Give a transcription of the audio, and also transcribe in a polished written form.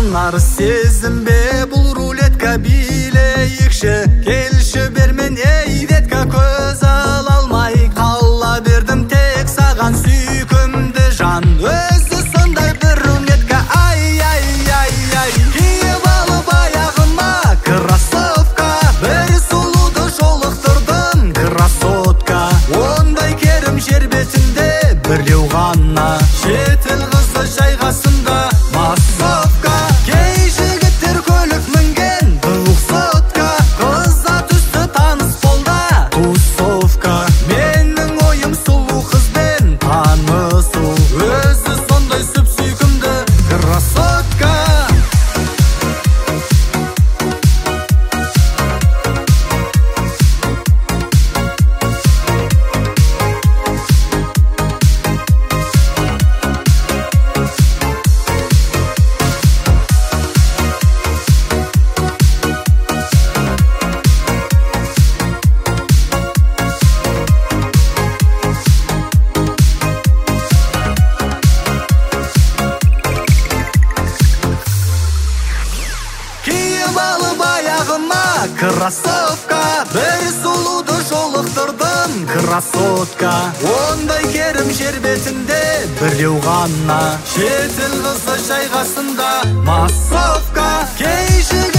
нар сезімбе бұл рулетка билейікші. Келші бермен ей детка, көз ала алмай қала бердім тек саған сүйкімді жан. Өзі сондай бір рулетка, ай-ай-ай-ай. Киіп алып аяғыма кроссовка, бір сұлуды жолықтырдым красотка. Ондай керім жер бетінде біреу ғана, шетел қызы жайғасында массовка. Кей жігіттер көлік мінген двухсотка, қыза түсті таныс болда тусовка. Менің ойым сұлу қызбен танысу, өзі сондай сүп сүйкімді красотка. Киіп алып аяғыма кроссовка, бір сұлуды жолықтырдым красотка. Ондай керім жер бетінде біреу ғана, шетел қызы жайғасында массовка. Кей